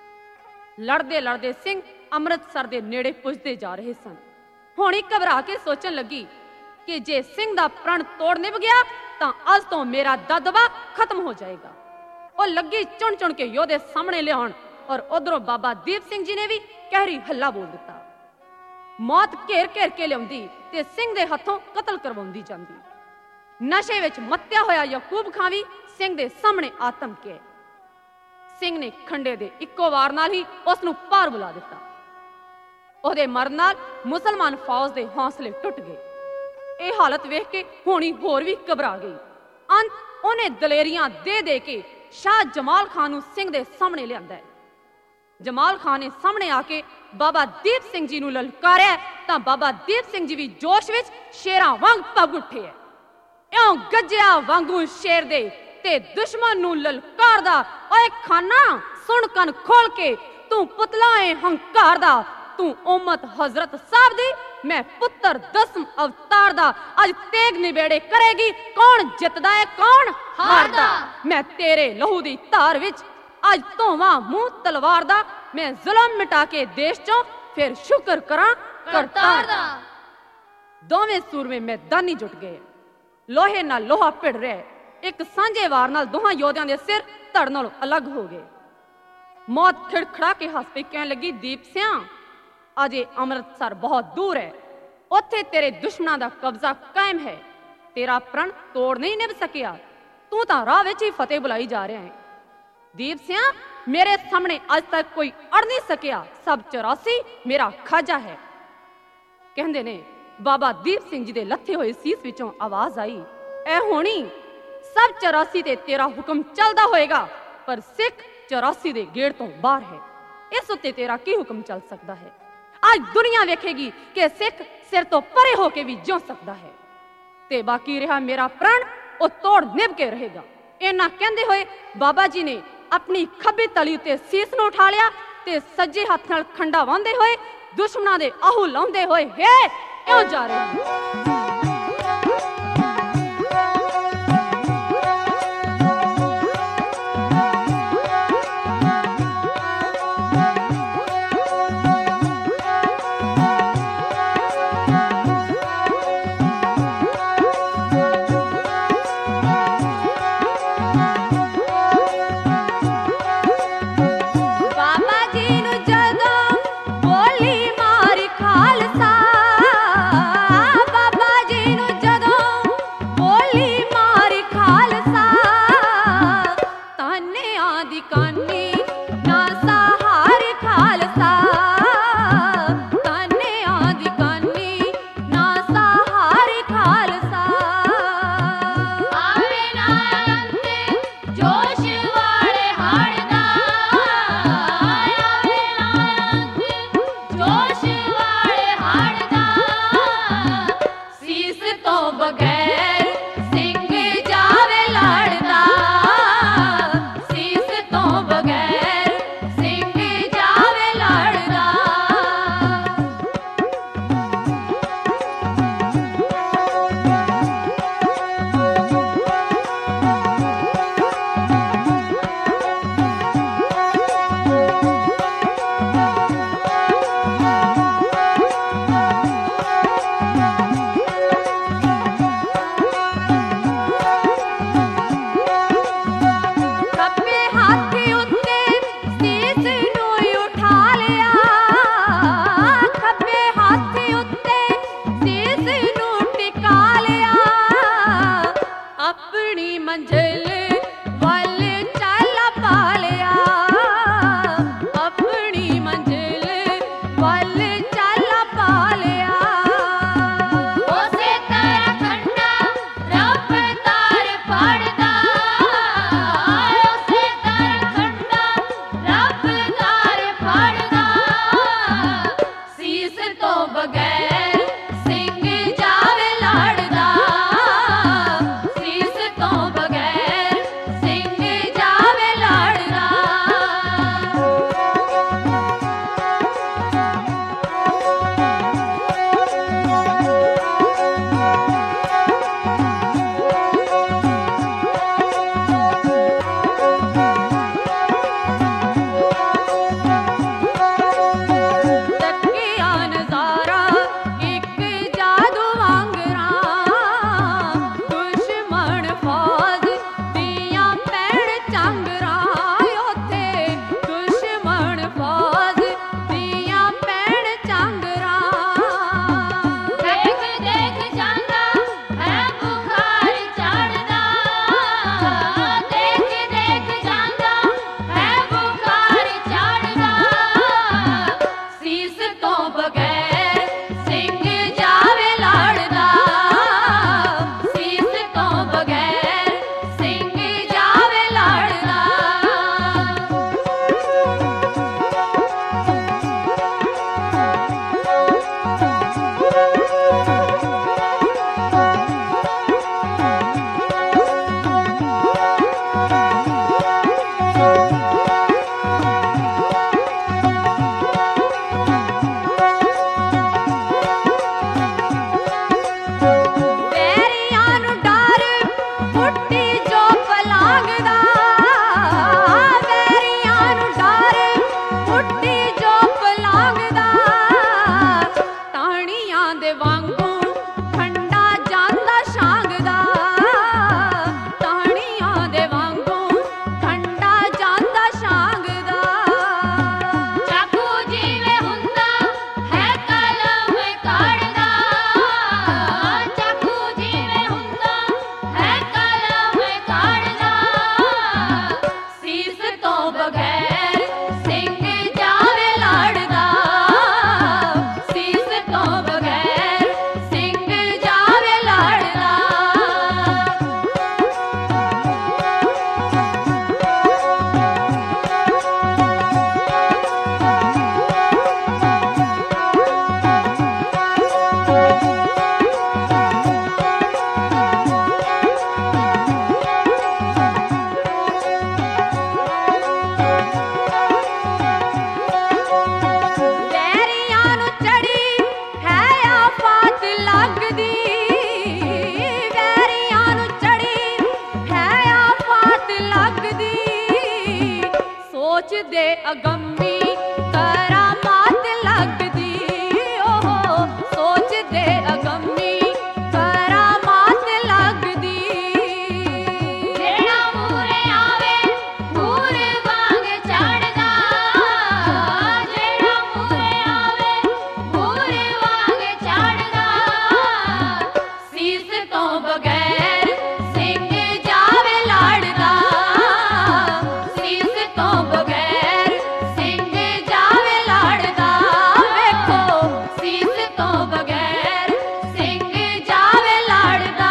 Speaker 1: लड़दे लड़दे सिंह अमृतसर दे नेड़े पुजदे जा रहे सन। हुण ही घबरा के सोचन लगी कि जे सिंह दा प्रण तोड़ निभ गया तां अज तो मेरा दबदबा खत्म हो जाएगा। ਉਹ ਲੱਗੀ ਚੁਣ ਚੁਣ ਕੇ ਯੋਧੇ ਸਾਹਮਣੇ ਲਿਆਉਣ ਔਰ ਉਧਰੋਂ ਬਾਬਾ ਦੀਪ ਸਿੰਘ ਜੀ ਨੇ ਵੀ ਕਹਿਰੀ ਹੱਲਾ ਬੋਲ ਦਿੱਤਾ। ਮੌਤ ਘੇਰ ਘੇਰ ਕੇ ਲਿਆਉਂਦੀ ਤੇ ਸਿੰਘ ਦੇ ਹੱਥੋਂ ਕਤਲ ਕਰਵਾਉਂਦੀ ਜਾਂਦੀ। ਨਸ਼ੇ ਵਿੱਚ ਮੱਤਿਆ ਹੋਇਆ ਯਾਕੂਬ ਖਾਂ ਵੀ ਸਿੰਘ ਦੇ ਸਾਹਮਣੇ ਆਤਮ ਕੇ ਸਿੰਘ ਨੇ ਖੰਡੇ ਦੇ ਇੱਕੋ ਵਾਰ ਨਾਲ ਹੀ ਉਸ ਨੂੰ ਪਾਰ ਬੁਲਾ ਦਿੱਤਾ। ਉਹਦੇ ਮਰਨ ਨਾਲ ਮੁਸਲਮਾਨ ਫੌਜ ਦੇ ਹੌਸਲੇ ਟੁੱਟ ਗਏ। ਇਹ ਹਾਲਤ ਵੇਖ ਕੇ ਹੋਣੀ ਹੋਰ ਵੀ ਘਬਰਾ ਗਈ। ਅੰਤ ਉਹਨੇ ਦਲੇਰੀਆਂ ਦੇ ਦੇ ਕੇ शाह जमाल खान नूं सिंह दे सामने लियांदा है। जमाल खान ने सामने आके बाबा दीप सिंह जी नूं ललकारिया तां बाबा दीप सिंह जी भी जोश विच शेरां वांग भग उठे है। इउं गज्जिया वांगू शेर दे ते दुश्मन नूं ललकारदा ओए खाना सुन कन खोल के तू पुतला है हंकार दा तू उम्मत हजरत साहब दी मैं पुत्र 10 अवतार दा अज तेग निबेड़े करेगी कौन जितदा है कौन हारदा। मैं तेरे लहू दी धार विच अज धोवां मुंह तलवार दा मैं जुल्म मिटा के देश चों फिर शुक्र करां करतार दा। दोवें सूरमे मैदानी जुट गए। लोहे नाल लोहा भिड़ रहा। एक सांझे वार नाल दोहां योद्धियां दे सिर धड़ नालों अलग हो गए। मौत खिड़खड़ा के हस पे कहन लगी दीप सिंह अजे अमृतसर बहुत दूर है उत्थे तेरे दुश्मनां दा कब्जा कायम है। तेरा प्रण तोड़ नहीं निभ सकिया तू तां राह विच ही फतेह बुलाई जा रहा है। दीप सिंह मेरे सामने अज तक कोई अड़ नहीं सकिया सब 84 मेरा खाजा है। कहंदे ने बाबा दीप सिंह जी दे लथे होए सीस विचों आवाज आई ऐ होनी सब 84 ते तेरा हुक्म चलदा होएगा पर सिख 84 दे गेड़ तो बाहर है। इस उत्ते तेरा की हुक्म चल सकता है। आज दुनिया वेखेगी कि सिख सिर तो परे होके भी जिउ सकता है ते बाकी रहा मेरा प्राण वो तोड़ निभ के रहेगा। इन्ना कहंदे होए बाबा जी ने अपनी खब्बी तली उत्ते सीस नूं उठा लिया ते सज्जे हत्थ नाल खंडा वांदे होए दुश्मनां दे आहू लाउंदे होए हे इउं जा रहे। बाबा ਸੋਚਦੇ ਅਗੰਮੀ ਕਰਾਮਾਤ ਲੱਗਦੀ ਓ ਸੋਚਦੇ ਅਗੰਮੀ ਕਰਾਮਾਤ ਲੱਗਦੀ
Speaker 2: ਜਿਹੜਾ ਮੂਰੇ ਆਵੇ ਮੂਰ ਵਾਂਗ ਚੜਦਾ ਜਿਹੜਾ ਮੂਰੇ ਆਵੇ ਮੂਰ ਵਾਂਗ ਚੜਦਾ
Speaker 1: ਸੀਸ ਤੋਂ ਬਗੈਰ ਸਿੰਘ ਜਾਵੇ ਲੜਦਾ ਸੀਸ ਤੋਂ ਬਗੈਰ ਸਿੰਘ ਜਾਵੇ ਲੜਦਾ ਵੇਖੋ ਸੀਸ ਤੋਂ ਬਗੈਰ ਸਿੰਘ ਜਾਵੇ ਲੜਦਾ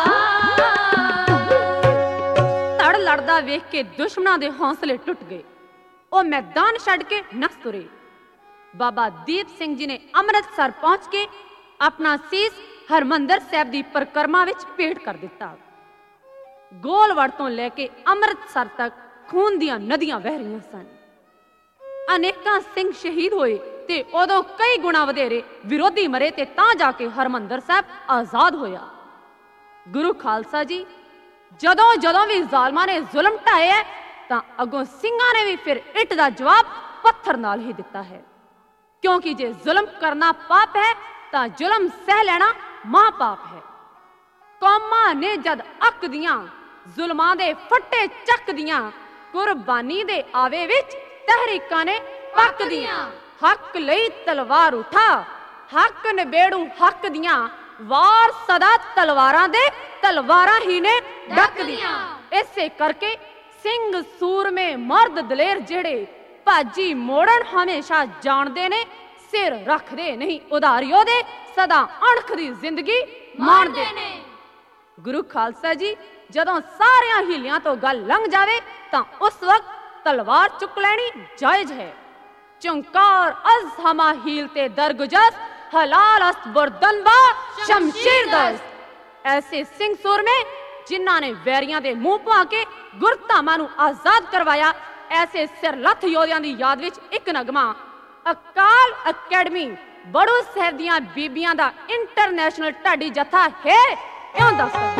Speaker 1: ਧੜ ਲੜਦਾ ਵੇਖ ਕੇ ਦੁਸ਼ਮਣਾਂ ਦੇ ਹੌਸਲੇ ਟੁੱਟ ਗਏ ਉਹ ਮੈਦਾਨ ਛੱਡ ਕੇ ਨੱਸ ਤੁਰੇ ਬਾਬਾ ਦੀਪ ਸਿੰਘ ਜੀ ਨੇ ਅੰਮ੍ਰਿਤਸਰ ਪਹੁੰਚ ਕੇ ਆਪਣਾ ਸੀਸ ਹਰਮੰਦਰ ਸਾਹਿਬ ਦੀ ਪਰਿਕਰਮਾ ਵਿੱਚ ਭੇਟ ਕਰ ਦਿੱਤਾ ਗੋਲਵੜ ਤੋਂ ਲੈ ਕੇ ਅੰਮ੍ਰਿਤਸਰ ਤੱਕ ਖੂਨ ਦੀਆਂ ਨਦੀਆਂ ਵਹਿ ਰਹੀਆਂ ਸਨ ਅਨੇਕਾਂ ਸਿੰਘ ਸ਼ਹੀਦ ਹੋਏ ਤੇ ਉਦੋਂ ਕਈ ਗੁਣਾ ਵਧੇਰੇ ਵਿਰੋਧੀ ਮਰੇ ਤੇ ਤਾਂ ਜਾ ਕੇ ਹਰਮੰਦਰ ਸਾਹਿਬ ਆਜ਼ਾਦ ਹੋਇਆ ਗੁਰੂ ਖਾਲਸਾ ਜੀ ਜਦੋਂ ਵੀ ਜ਼ਾਲਮਾਂ ਨੇ ਜ਼ੁਲਮ ਢਾਏ ਹੈ ਤਾਂ ਅੱਗੋਂ ਸਿੰਘਾਂ ਨੇ ਵੀ ਫਿਰ ਇੱਟ ਦਾ ਜਵਾਬ ਪੱਥਰ ਨਾਲ ਹੀ ਦਿੱਤਾ ਹੈ ਕਿਉਂਕਿ ਜੇ ਜ਼ੁਲਮ ਕਰਨਾ ਪਾਪ ਹੈ ਤਾਂ ਜ਼ੁਲਮ ਸਹਿ ਲੈਣਾ ਮਹਾ ਪਾਪ ਹੈ ਕੌਮਾਂ ਨੇ ਜਦ ਅੱਕਦੀਆਂ ਜ਼ੁਲਮਾਂ ਦੇ ਫੱਟੇ ਚੱਕਦੀਆਂ ਕੁਰਬਾਨੀ ਦੇ ਆਵੇ ਵਿੱਚ ਤਹਿਰੀਕਾਂ ਨੇ ਪੱਕਦੀਆਂ ਹੱਕ ਲਈ ਤਲਵਾਰ ਉਠਾ ਹੱਕ ਨਿਬੇੜੂ ਹੱਕ ਦੀਆਂ ਵਾਰ ਸਦਾ ਤਲਵਾਰਾਂ ਦੇ ਤਲਵਾਰਾਂ ਹੀ ਨੇ ਡੱਕਦੀਆਂ ਇਸੇ ਕਰਕੇ ਸਿੰਘ ਸੂਰਮੇ ਮਰਦ ਦਲੇਰ ਜਿਹੜੇ ਭਾਜੀ ਮੋੜਨ ਹਮੇਸ਼ਾ ਜਾਣਦੇ ਨੇ ਸਿਰ ਰੱਖਦੇ ਨਹੀਂ ਉਧਾਰੀਓ ਦੇ ਸਦਾ ਅਣਖ ਦੀ ਜ਼ਿੰਦਗੀ ਮਾਣਦੇ ਨੇ ਗੁਰੂ ਖਾਲਸਾ ਜੀ ਜਦੋਂ ਸਾਰਿਆਂ ਹੀਲਿਆਂ ਤੋਂ ਗੱਲ ਲੰਘ ਜਾਵੇ ਤਾਂ ਉਸ ਵਕਤ ਤਲਵਾਰ ਚੁੱਕ ਲੈਣੀ ਜਾਇਜ਼ ਹੈ ਚੁੰਕਾਰ ਅਜ਼ ਹਮਾ ਹੀਲ ਤੇ ਦਰਗੁਜਰ ਹਲਾਲ ਅਸਤ ਬੁਰਦਨਬਾ ਸ਼ਮਸ਼ੀਰ ਦਸਤ ਐਸੇ ਸਿੰਘ ਸੂਰਮੇ ਜਿਨ੍ਹਾਂ ਨੇ ਵੈਰੀਆਂ ਦੇ ਮੂੰਹ ਪਾ ਕੇ ਗੁਰਧਾਮਾਂ ਨੂੰ ਆਜ਼ਾਦ ਕਰਵਾਇਆ ਐਸੇ ਸਿਰਲੱਥ ਯੋਧਿਆਂ ਦੀ ਯਾਦ ਵਿੱਚ ਇੱਕ ਨਗਮਾ ਅਕਾਲ ਅਕੈਡਮੀ ਬੜੂ ਸਾਹਿਬ ਦੀਆਂ ਬੀਬੀਆਂ ਦਾ ਇੰਟਰਨੈਸ਼ਨਲ ਢਾਡੀ ਜਥਾ ਹੈ ਇਉਂ ਦੱਸਦਾ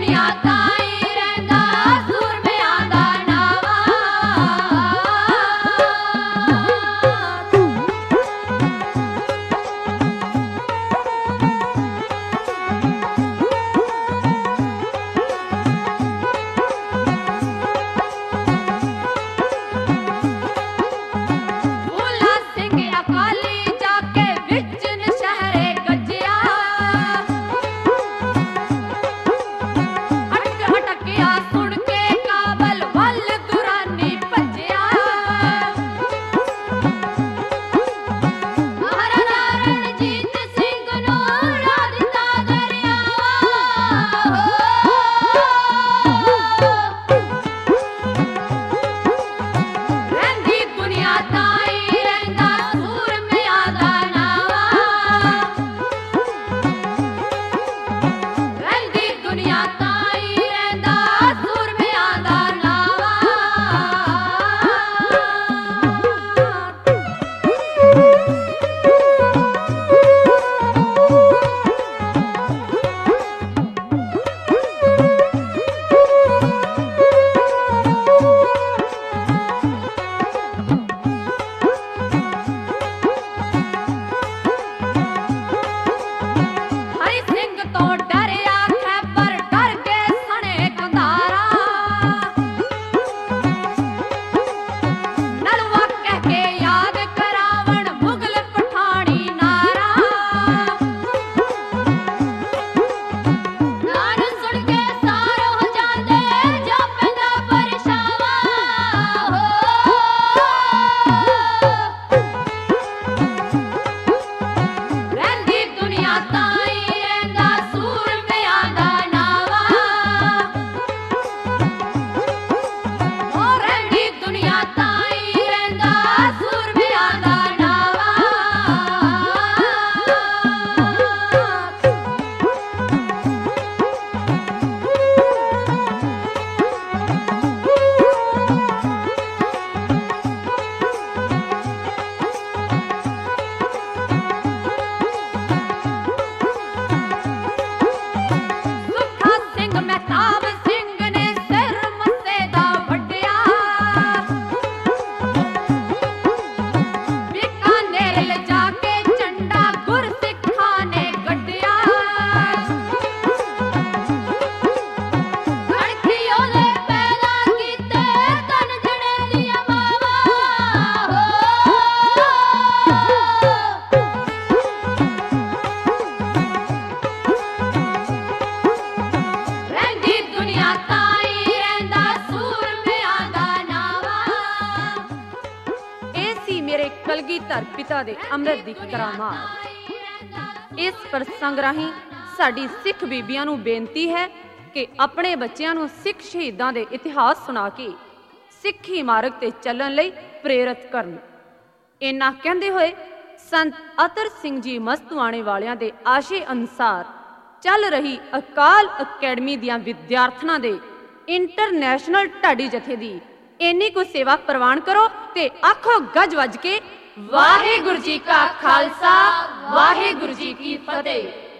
Speaker 2: ਦੁਨੀਆ ਤਾਈ ਰਹਿੰਦਾ ਸੂਰਮਿਆਂ ਦਾ ਨਾਵਾ ਭੋਲਾ ਸਿੰਘ ਅਕਾਲੀ ਜਾ ਕੇ ਵਿੱਚ ਨਸ਼ਹਿਰੇ ਗੱਜਿਆ ਹਟਕ ਹਟਕਿਆ ਸੁਣ ਕੇ ਕਾਬਲ ਵੱਲ ਦੁਰਾਨੀ ਭੱਜਿਆ ਮਹਾਰਾਜਾ ਰਣਜੀਤ ਸਿੰਘ ਨੂੰ ਉਡਾ ਦਿੱਤਾ ਰਹਿੰਦੀ ਦੁਨੀਆ ਤਾਈ ਰਹਿੰਦਾ ਸੂਰਮਿਆਂ ਦਾ ਨਾਵਾ ਰਹਿੰਦੀ ਦੁਨੀਆ ਤਾਈ ਰਹਿੰਦਾ ਸੂਰਮਿਆਂ ਦਾ ਨਾਵਾ ਹਰੀ ਸਿੰਘ ਤੋਂ ਡਰਿਆ ਖੈਬਰ ਡਰ ਕੇ ਸਣੇ ਕੰਧਾਰਾ ਨਲਵਾ ਕਹਿ ਕੇ ਯਾਦ ਕਰਾਵਣ ਮੁਗਲ ਪਠਾਣੀ ਨਾਰਾ ਨਾਮ ਸੁਣ ਕੇ ਸਾਰ ਹੋ ਜਾਂਦੇ ਜਾ ਪੈਂਦਾ ਪਰਛਾਵਾਂ ਰਹਿੰਦੀ ਦੁਨੀਆ ਤਾਈ ਰਹਿੰਦਾ ਸੂਰਮਿਆਂ ਦਾ ਨਾਵਾ ਰਹਿੰਦੀ ਦੁਨੀਆ ਤਾਈ ਰਹਿੰਦਾ ਸੂਰਮਿਆਂ ਦਾ ਨਾਵਾ ਸੁੱਖਾ ਸਿੰਘ ਮਹਿਤਾਬ ਸਿੰਘ ਨੇ ਸਿਰ ਮੱਸੇ ਦਾ ਵੱਢਿਆ ਬੀਕਾਨੇਰ ਲਿਜਾ ਕੇ ਝੰਡਾ ਗੁਰਸਿੱਖਾਂ ਨੇ ਗੱਡਿਆ ਗੜਖੀ ਉਹਦੇ ਪੈਦਾ ਕੀਤੇ ਤਨ ਜਣੇ ਦੀਆਂ ਮਾਵਾਂ ਰਹਿੰਦੀ ਦੁਨੀਆ ਤਾਈ ਰਹਿੰਦਾ ਸੂਰਮਿਆਂ ਦਾ ਨਾਵਾ
Speaker 1: ਇਹ ਸੀ ਮੇਰੇ ਕਲਗੀਧਰ ਪਿਤਾ ਦੇ ਅੰਮ੍ਰਿਤ ਦੀ ਕਰਾਮਾਤ। ਇਸ ਪ੍ਰਸੰਗ ਰਾਹੀਂ ਸਾਡੀ ਸਿੱਖ ਬੀਬੀਆਂ ਨੂੰ ਬੇਨਤੀ ਹੈ ਕਿ ਆਪਣੇ ਬੱਚਿਆਂ ਨੂੰ ਸਿੱਖ ਸ਼ਹੀਦਾਂ ਦੇ ਇਤਿਹਾਸ ਸੁਣਾ ਕੇ ਸਿੱਖੀ ਮਾਰਗ ਤੇ ਚੱਲਣ ਲਈ ਪ੍ਰੇਰਿਤ ਕਰਨ। ਇੰਨਾ ਕਹਿੰਦੇ ਹੋਏ ਸੰਤ ਅਤਰ ਸਿੰਘ ਜੀ ਮਸਤੂਆਣੇ ਵਾਲਿਆਂ ਦੇ ਆਸ਼ੇ ਅਨੁਸਾਰ ਚੱਲ ਰਹੀ ਅਕਾਲ ਅਕੈਡਮੀ ਦੀਆਂ ਵਿਦਿਆਰਥਣਾਂ ਦੇ ਇੰਟਰਨੈਸ਼ਨਲ ਢਾਡੀ ਜਥੇ ਦੀ ਇੰਨੀ ਕੁ ਸੇਵਾ ਪ੍ਰਵਾਨ ਕਰੋ ਤੇ ਆਖੋ ਗੱਜ ਵੱਜ ਕੇ ਵਾਹਿਗੁਰੂ ਜੀ ਕਾ ਖਾਲਸਾ ਵਾਹਿਗੁਰੂ ਜੀ ਕੀ ਫਤਿਹ।